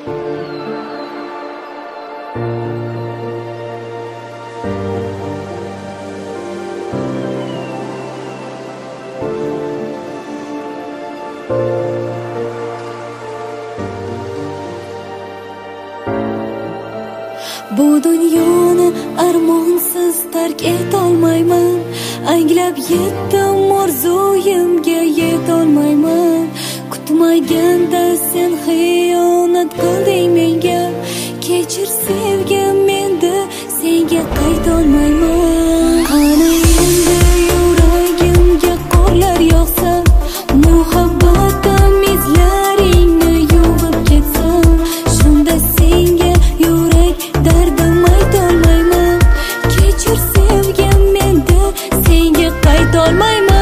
Bu dunyoni armonsiz tark etolmayman. Anglab yetdim orzuyimga yetolmayman. Kutmaganda sen xiyonat qilding menga. Kechir sevgim, menda senga qaytolmayman. Qani endi yuragimga qorlar yog'sa, muhabbatim izlaringni yuvib ketsa, shunda senga yurak dardim aytolmayman. Kechir sevgim, menda senga qaytolmayman.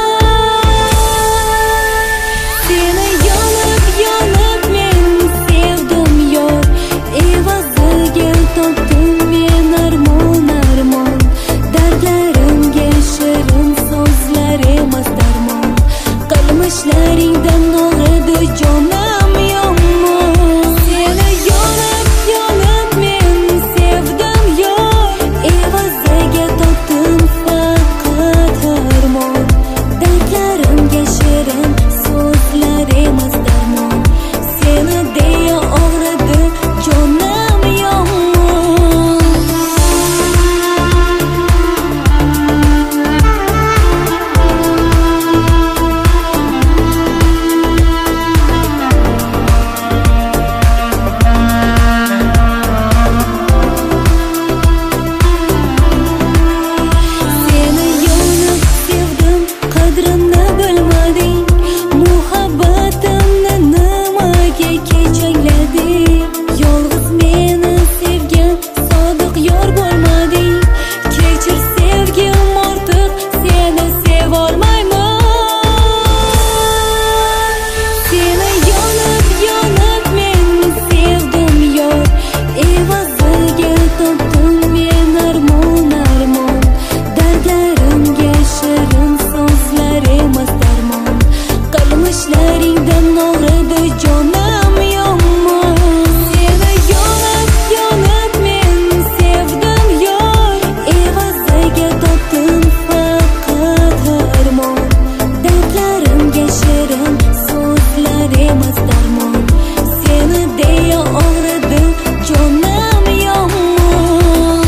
Seni yonib men sevdim yor, evaziga topdim men armon armon. Dardlarimga shirin so'zlar emas darmon, qilmishlaringdan og'ridi jonim yomon. Seni yonib men sevdim yor, evaziga topdim faqat armon. Dardlarimga shirin so'zlar emas darmon, seni deya og'ridi jonim yomon. Seni yonib sevdim, qadrimni bilmading. Muhabbatimni nimaga kechanglading? Yolg'iz meni sevgan sodiq yor bo'lmading. Kechir sevgim, ortiq seni sevolmayman. Seni yonib men sevdim yor, evaziga topdim men armon armon. Dardlarimga shirin so'zlar emas darmon, qilmishlaringdan og'ridi jonim yomon. Seni yonib men sevdim yor, evaziga topdim faqat armon. Dardlarimga shirin so'zlar emas darmon, seni deya og'ridi jonim yomon.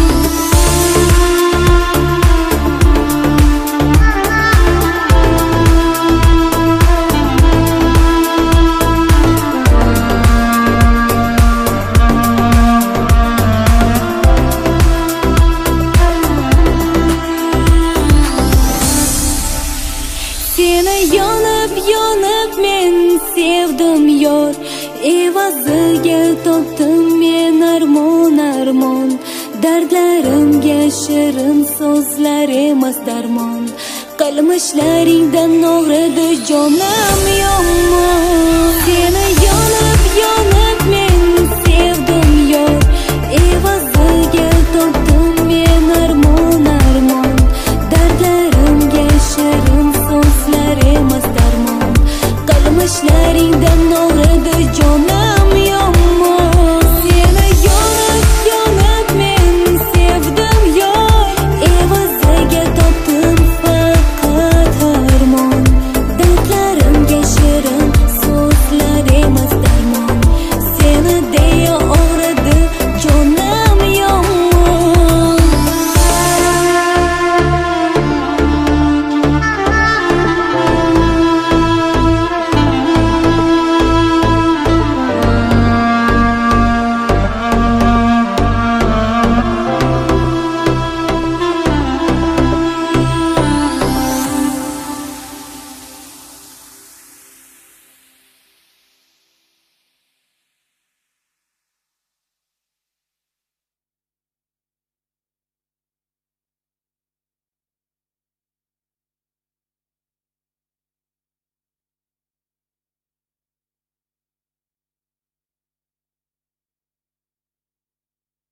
Seni yonib men sevdim yor, evaziga topdim men armon armon. Dardlarimga shirin so'zlar emas darmon, qilmishlaringdan og'ridi jonim yomon. Seni yonib men sevdim yor, evaziga topdim men armon armon. Dardlarimga shirin so'zlar emas darmon, qilmishlaringdan og'ridi